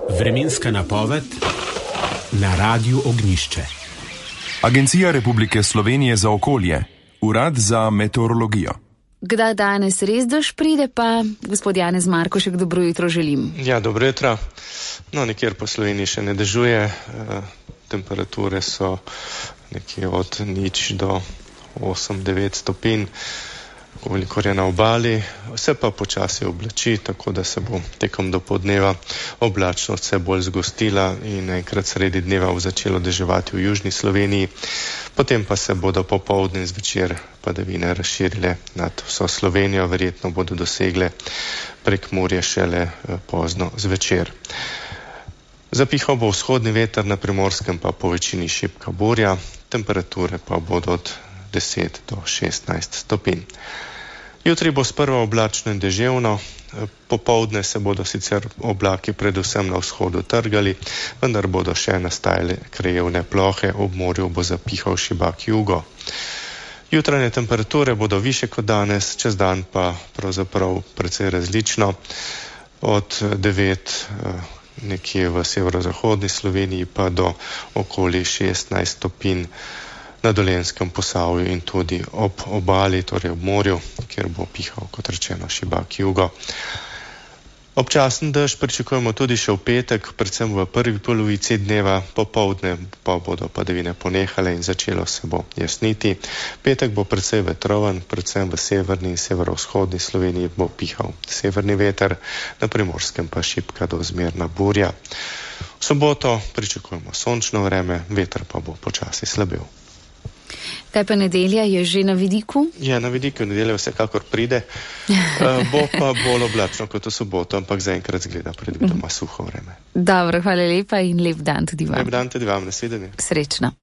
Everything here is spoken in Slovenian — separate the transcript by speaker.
Speaker 1: Vremenska napoved na Radiu Ognjišče.
Speaker 2: Agencija Republike Slovenije za okolje, Urad za meteorologijo.
Speaker 3: Kdaj danes res dež pride, pa gospod Janez Markošek, dobro jutro želim.
Speaker 4: Ja, dobro jutro. Nekjer po Sloveniji še ne dežuje, temperature so nekje od 0 do 8-9 stopinj, kolikor je na obali, vse pa počasi oblači, tako da se bo tekom dopoldneva oblačnost vse bolj zgostila in enkrat sredi dneva bo začelo deževati v južni Sloveniji, potem pa se bodo popoldne in zvečer padavine razširile nad vso Slovenijo, verjetno bodo dosegle Prekmurje šele pozno zvečer. Zapihal bo vzhodni veter, na Primorskem pa po večini šibka burja, temperature pa bodo od 10 do 16 stopinj. Jutri bo sprva oblačno in deževno, popoldne se bodo sicer oblaki predvsem na vzhodu trgali, vendar bodo še nastajale krajevne plohe, ob morju bo zapihal šibak jugo. Jutranje temperature bodo višje kot danes, čez dan pa pravzaprav precej različno, od 9 nekje v severozahodni Sloveniji pa do okoli 16 stopinj na Dolenjskem, Posavju in tudi ob obali, torej ob morju, kjer bo pihal, kot rečeno, šibak jugo. Občasen dež pričakujemo tudi še v petek, predvsem v prvi polovici dneva, popoldne pa bodo padavine ponehale in začelo se bo jasniti. Petek bo precej vetroven, predvsem v severni in severovzhodni Sloveniji bo pihal severni veter, na Primorskem pa šibka do zmerna burja. V soboto pričakujemo sončno vreme, veter pa bo počasi slabel.
Speaker 3: Kaj pa nedelja, je že na vidiku?
Speaker 4: Ja, na vidiku nedelja vsekakor pride. Bo pa bolj oblačno kot v soboto, ampak zaenkrat zgleda predvidoma suho vreme.
Speaker 3: Dobro, hvala lepa in lep dan tudi vam.
Speaker 4: Lep dan tudi vam, nasvidenje.
Speaker 3: Srečno.